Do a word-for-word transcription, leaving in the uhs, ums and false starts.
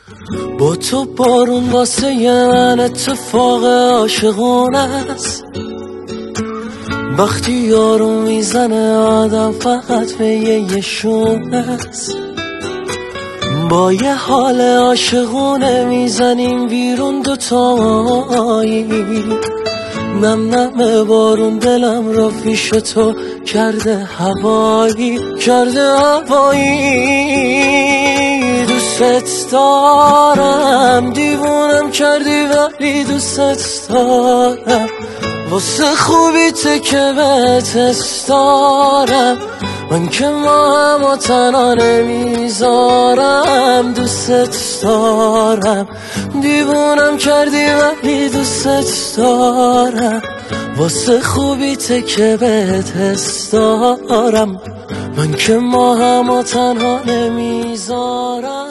با تو بارون واسه من اتفاق عاشقونه است. وقتی یارو میزنه آدم فقط به یه شونه است. با یه حال عاشقونه میزنیم بیرون دوتایی، نم نم بارون دلم را پیش تو کرده هوایی، کرده هوایی. دوست دارم، دیوونم کردی ولی دوست دارم، واسه خوبیته که بهت دارم، من که ما هم تنها نمیذارم. دوست دارم، دیوونم کردی ولی دوست دارم، واسه خوبیته که بهت دارم، من که ما هم تنها نمیذارم.